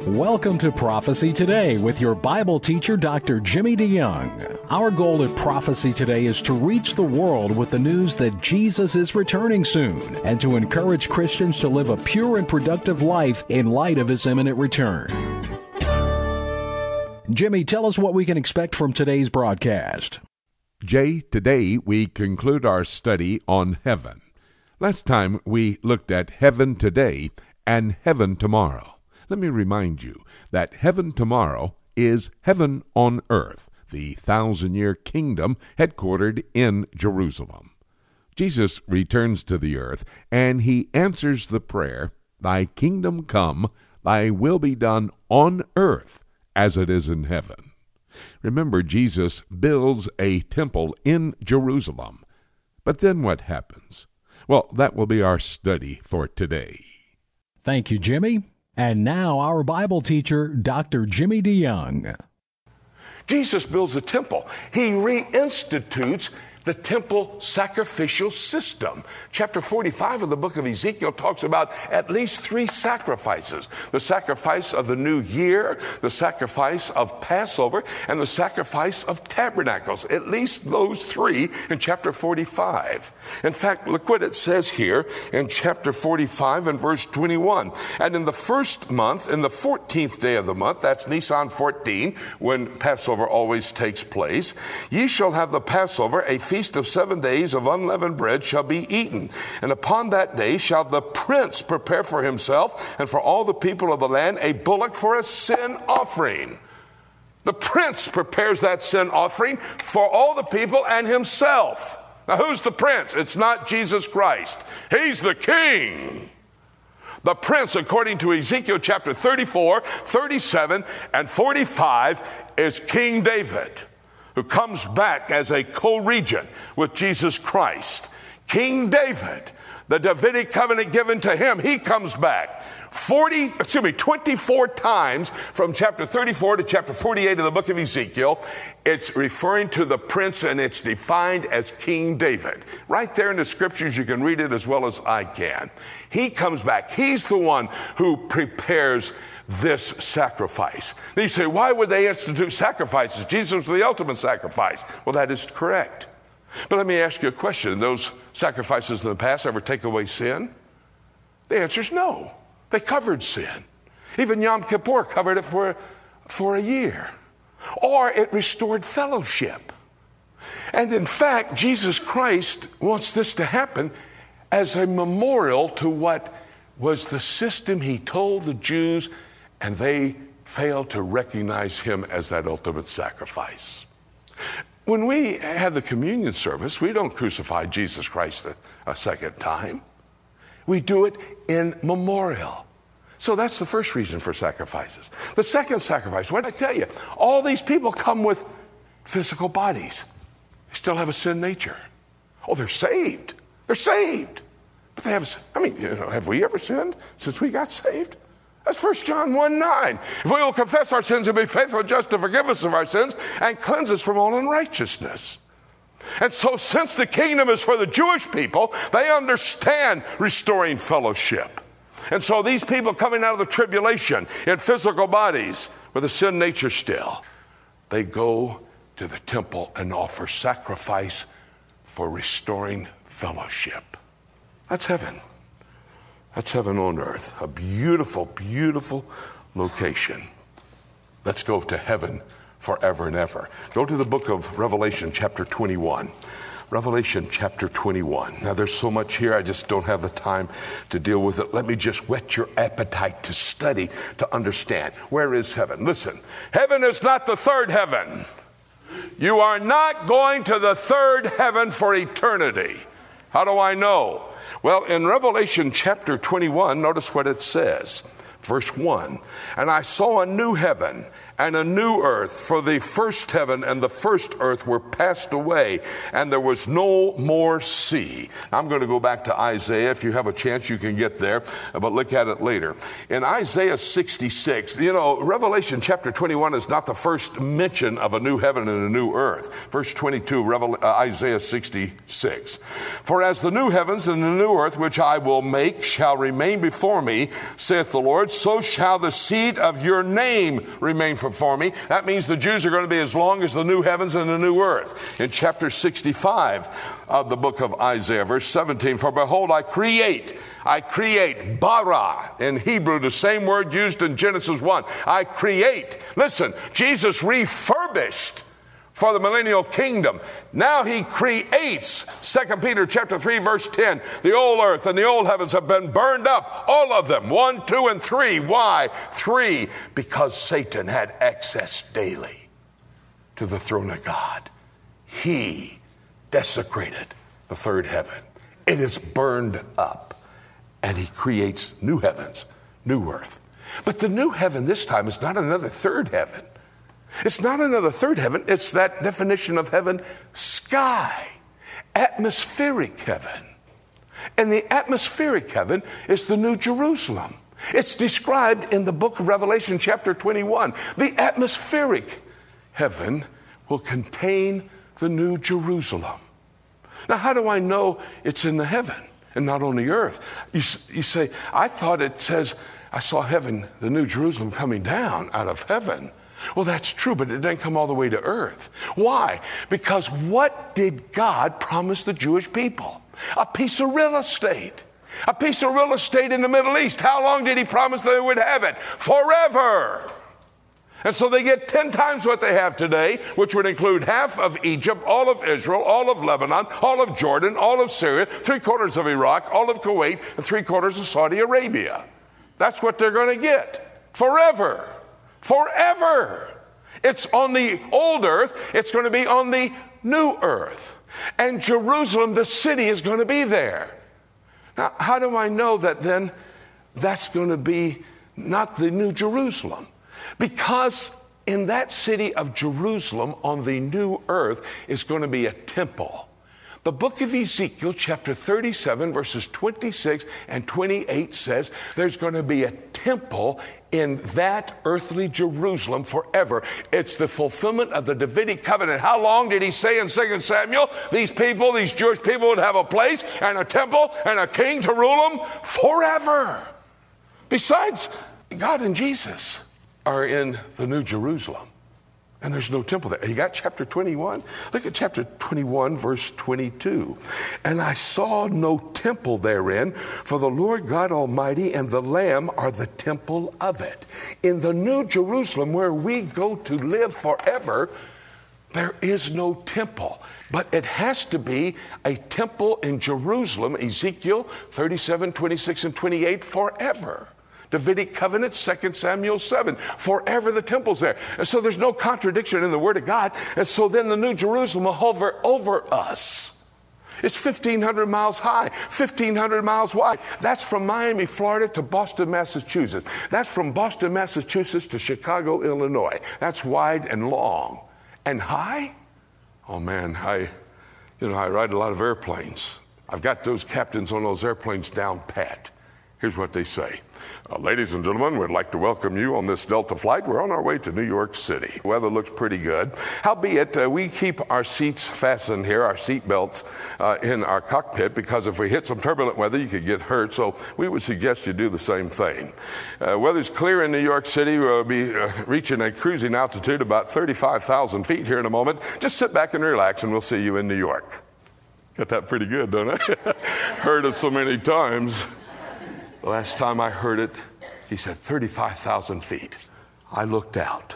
Welcome to Prophecy Today with your Bible teacher, Dr. Jimmy DeYoung. Our goal at Prophecy Today is to reach the world with the news that Jesus is returning soon and to encourage Christians to live a pure and productive life in light of His imminent return. Jimmy, tell us what we can expect from today's broadcast. Jay, today we conclude our study on heaven. Last time we looked at heaven today and heaven tomorrow. Let me remind you that heaven tomorrow is heaven on earth, the 1,000-year kingdom headquartered in Jerusalem. Jesus returns to the earth, and He answers the prayer, "Thy kingdom come, thy will be done on earth as it is in heaven." Remember, Jesus builds a temple in Jerusalem. But then what happens? Well, that will be our study for today. Thank you, Jimmy. And now our Bible teacher, Dr. Jimmy DeYoung. Jesus builds a temple. He reinstitutes the temple sacrificial system. Chapter 45 of the book of Ezekiel talks about at least 3 sacrifices. The sacrifice of the new year, the sacrifice of Passover, and the sacrifice of tabernacles. At least those 3 in chapter 45. In fact, look what it says here in chapter 45 and verse 21. And in the first month, in the 14th day of the month, that's Nisan 14, when Passover always takes place, ye shall have the Passover, a feast of 7 days of unleavened bread shall be eaten. And upon that day shall the prince prepare for himself and for all the people of the land a bullock for a sin offering. The prince prepares that sin offering for all the people and himself. Now, who's the prince? It's not Jesus Christ. He's the king. The prince, according to Ezekiel chapter 34, 37, and 45, is King David, who comes back as a co-regent with Jesus Christ. King David, the Davidic covenant given to him, he comes back 24 times from chapter 34 to chapter 48 of the book of Ezekiel. It's referring to the prince, and it's defined as King David. Right there in the scriptures, you can read it as well as I can. He comes back. He's the one who prepares this sacrifice. Now you say, why would they institute sacrifices? Jesus was the ultimate sacrifice. Well, that is correct. But let me ask you a question. Those sacrifices in the past ever take away sin? The answer is no. They covered sin. Even Yom Kippur covered it for a year. Or it restored fellowship. And in fact, Jesus Christ wants this to happen as a memorial to what was the system He told the Jews, and they failed to recognize Him as that ultimate sacrifice. When we have the communion service, we don't crucify Jesus Christ a second time. We do it in memorial. So that's the first reason for sacrifices. The second sacrifice, what did I tell you? All these people come with physical bodies. They still have a sin nature. Oh, they're saved. They're saved. But they have, have we ever sinned since we got saved? That's 1 John 1:9. If we will confess our sins, He'll be faithful and just to forgive us of our sins and cleanse us from all unrighteousness. And so since the kingdom is for the Jewish people, they understand restoring fellowship. And so these people coming out of the tribulation in physical bodies with a sin nature still, they go to the temple and offer sacrifice for restoring fellowship. That's heaven. That's heaven on earth. A beautiful, beautiful location. Let's go to heaven forever and ever. Go to the book of Revelation chapter 21. Revelation chapter 21. Now there's so much here, I just don't have the time to deal with it. Let me just whet your appetite to study, to understand. Where is heaven? Listen, heaven is not the third heaven. You are not going to the third heaven for eternity. How do I know? Well, in Revelation chapter 21, notice what it says. Verse 1, and I saw a new heaven and a new earth, for the first heaven and the first earth were passed away, and there was no more sea. I'm going to go back to Isaiah. If you have a chance, you can get there, but look at it later. In Isaiah 66, Revelation chapter 21 is not the first mention of a new heaven and a new earth. Verse 22, Isaiah 66. For as the new heavens and the new earth which I will make shall remain before me, saith the Lord, so shall the seed of your name remain before me. That means the Jews are going to be as long as the new heavens and the new earth. In chapter 65 of the book of Isaiah, verse 17, for behold, I create, bara, in Hebrew, the same word used in Genesis 1. I create. Listen, Jesus refurbished for the millennial kingdom. Now he creates. 2 Peter chapter 3 verse 10. The old earth and the old heavens have been burned up. All of them. 1, 2, and 3. Why? 3. Because Satan had access daily to the throne of God. He desecrated the third heaven. It is burned up. And he creates new heavens, new earth. But the new heaven this time is not another third heaven. It's not another third heaven. It's that definition of heaven, sky, atmospheric heaven. And the atmospheric heaven is the New Jerusalem. It's described in the book of Revelation chapter 21. The atmospheric heaven will contain the New Jerusalem. Now, how do I know it's in the heaven and not on the earth? You say, I thought it says, I saw heaven, the New Jerusalem coming down out of heaven. Well, that's true, but it didn't come all the way to earth. Why? Because what did God promise the Jewish people? A piece of real estate. A piece of real estate in the Middle East. How long did he promise they would have it? Forever. And so they get 10 times what they have today, which would include half of Egypt, all of Israel, all of Lebanon, all of Jordan, all of Syria, 3/4 of Iraq, all of Kuwait, and 3/4 of Saudi Arabia. That's what they're going to get. Forever. Forever. It's on the old earth. It's going to be on the new earth. And Jerusalem, the city, is going to be there. Now, how do I know that then that's going to be not the New Jerusalem? Because in that city of Jerusalem on the new earth is going to be a temple. The book of Ezekiel, chapter 37, verses 26 and 28 says there's going to be a temple in that earthly Jerusalem forever. It's the fulfillment of the Davidic covenant. How long did he say in 2 Samuel? These people, these Jewish people would have a place and a temple and a king to rule them forever. Besides, God and Jesus are in the New Jerusalem. And there's no temple there. You got chapter 21? Look at chapter 21, verse 22. And I saw no temple therein, for the Lord God Almighty and the Lamb are the temple of it. In the New Jerusalem, where we go to live forever, there is no temple. But it has to be a temple in Jerusalem, Ezekiel 37, 26, and 28, forever. Davidic covenant, 2 Samuel 7. Forever the temple's there. And so there's no contradiction in the Word of God. And so then the New Jerusalem will hover over us. It's 1,500 miles high, 1,500 miles wide. That's from Miami, Florida to Boston, Massachusetts. That's from Boston, Massachusetts to Chicago, Illinois. That's wide and long. And high? Oh man, I ride a lot of airplanes. I've got those captains on those airplanes down pat. Here's what they say. Ladies and gentlemen, we'd like to welcome you on this Delta flight. We're on our way to New York City. The weather looks pretty good. Howbeit, we keep our seats fastened here, our seat belts in our cockpit, because if we hit some turbulent weather, you could get hurt. So we would suggest you do the same thing. Weather's clear in New York City. We'll be reaching a cruising altitude about 35,000 feet here in a moment. Just sit back and relax, and we'll see you in New York. Got that pretty good, don't I? Heard it so many times. The last time I heard it, he said 35,000 feet. I looked out.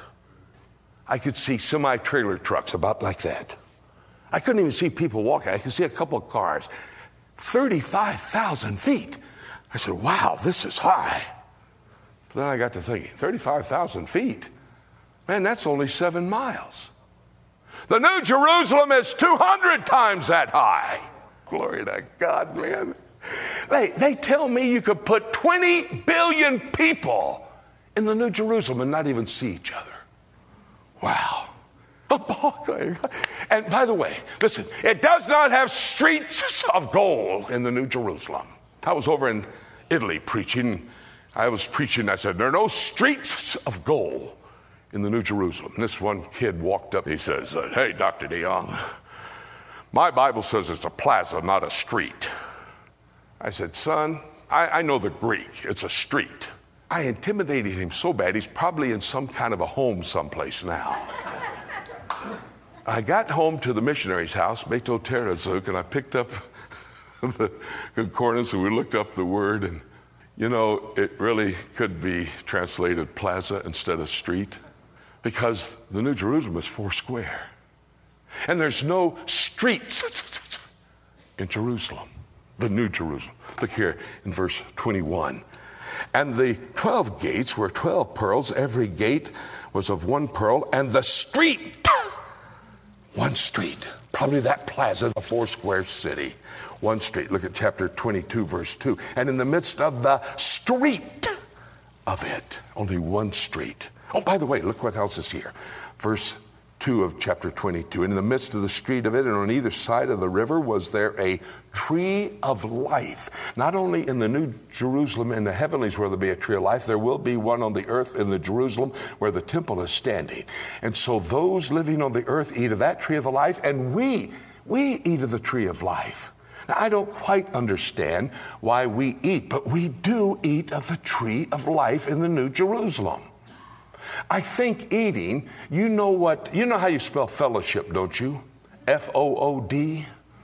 I could see semi-trailer trucks about like that. I couldn't even see people walking. I could see a couple of cars. 35,000 feet. I said, wow, this is high. But then I got to thinking, 35,000 feet? Man, that's only 7 miles. The New Jerusalem is 200 times that high. Glory to God, man. They tell me you could put 20 billion people in the New Jerusalem and not even see each other. Wow. And by the way, listen, it does not have streets of gold in the New Jerusalem. I was over in Italy preaching. I said, there are no streets of gold in the New Jerusalem. And this one kid walked up, he says, hey, Dr. DeYoung, my Bible says it's a plaza, not a street. I said, son, I know the Greek. It's a street. I intimidated him so bad, he's probably in some kind of a home someplace now. I got home to the missionary's house, Beto Terazuk, and I picked up the concordance and we looked up the word, and it really could be translated plaza instead of street, because the New Jerusalem is 4 square. And there's no streets in Jerusalem, the New Jerusalem. Look here in verse 21. And the 12 gates were 12 pearls. Every gate was of 1 pearl. And the street, 1 street. Probably that plaza, the 4 square city. 1 street. Look at chapter 22, verse 2. And in the midst of the street of it, only 1 street. Oh, by the way, look what else is here. Verse 2 of chapter 22. And in the midst of the street of it, and on either side of the river, was there a tree of life. Not only in the New Jerusalem in the heavenlies where there'll be a tree of life, there will be one on the earth in the Jerusalem where the temple is standing. And so those living on the earth eat of that tree of life, and we eat of the tree of life. Now, I don't quite understand why we eat, but we do eat of the tree of life in the New Jerusalem. I think eating, you know how you spell fellowship, don't you? F-O-O-D.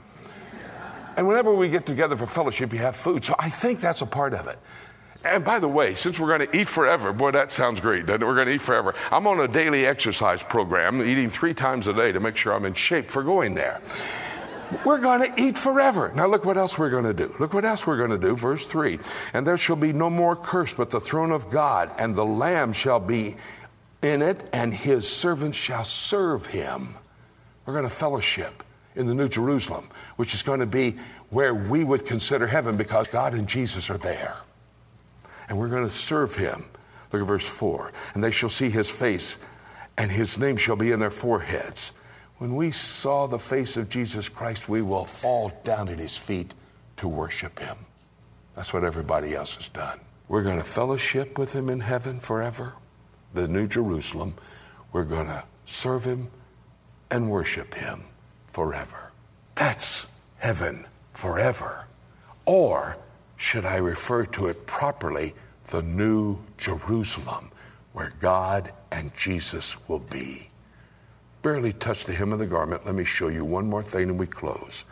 And whenever we get together for fellowship, you have food. So I think that's a part of it. And by the way, since we're going to eat forever, boy, that sounds great, doesn't it? We're going to eat forever. I'm on a daily exercise program, eating 3 times a day to make sure I'm in shape for going there. We're going to eat forever. Now look what else we're going to do. Look what else we're going to do. Verse 3. And there shall be no more curse, but the throne of God, and the Lamb shall be in it, and his servants shall serve him. We're going to fellowship in the New Jerusalem, which is going to be where we would consider heaven, because God and Jesus are there. And we're going to serve him. Look at verse 4. And they shall see his face, and his name shall be in their foreheads. When we saw the face of Jesus Christ, we will fall down at his feet to worship him. That's what everybody else has done. We're going to fellowship with him in heaven forever, the New Jerusalem. We're going to serve him and worship him forever. That's heaven forever. Or, should I refer to it properly, the New Jerusalem, where God and Jesus will be. Barely touched the hem of the garment. Let me show you one more thing and we close.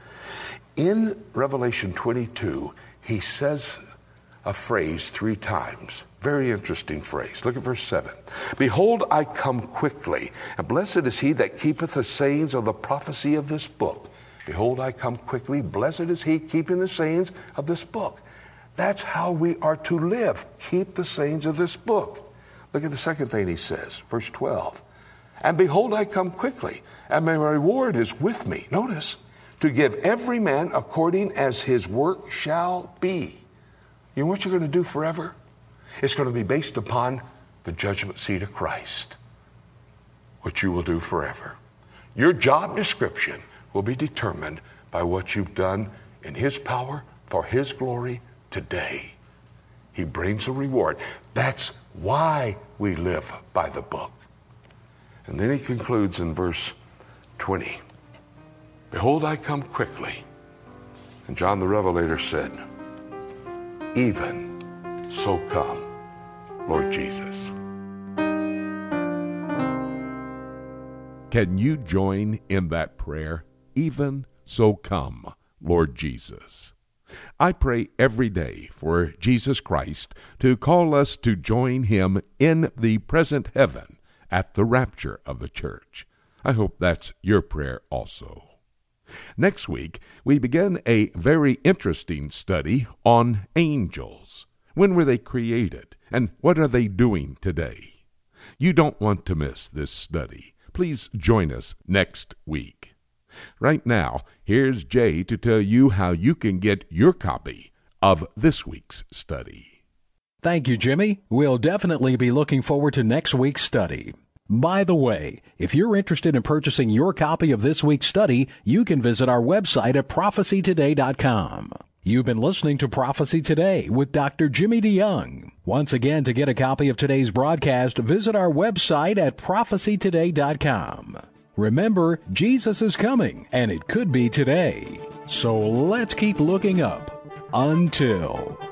In Revelation 22, he says a phrase 3 times. Very interesting phrase. Look at verse 7. Behold, I come quickly, and blessed is he that keepeth the sayings of the prophecy of this book. Behold, I come quickly. Blessed is he keeping the sayings of this book. That's how we are to live. Keep the sayings of this book. Look at the second thing he says. Verse 12. And behold, I come quickly, and my reward is with me. Notice, to give every man according as his work shall be. You know what you're going to do forever? It's going to be based upon the judgment seat of Christ, what you will do forever. Your job description will be determined by what you've done in his power for his glory today. He brings a reward. That's why we live by the book. And then he concludes in verse 20. Behold, I come quickly. And John the Revelator said, even so come, Lord Jesus. Can you join in that prayer? Even so come, Lord Jesus. I pray every day for Jesus Christ to call us to join him in the present heaven at the rapture of the church. I hope that's your prayer also. Next week, we begin a very interesting study on angels. When were they created, and what are they doing today? You don't want to miss this study. Please join us next week. Right now, here's Jay to tell you how you can get your copy of this week's study. Thank you, Jimmy. We'll definitely be looking forward to next week's study. By the way, if you're interested in purchasing your copy of this week's study, you can visit our website at prophecytoday.com. You've been listening to Prophecy Today with Dr. Jimmy DeYoung. Once again, to get a copy of today's broadcast, visit our website at prophecytoday.com. Remember, Jesus is coming, and it could be today. So let's keep looking up. Until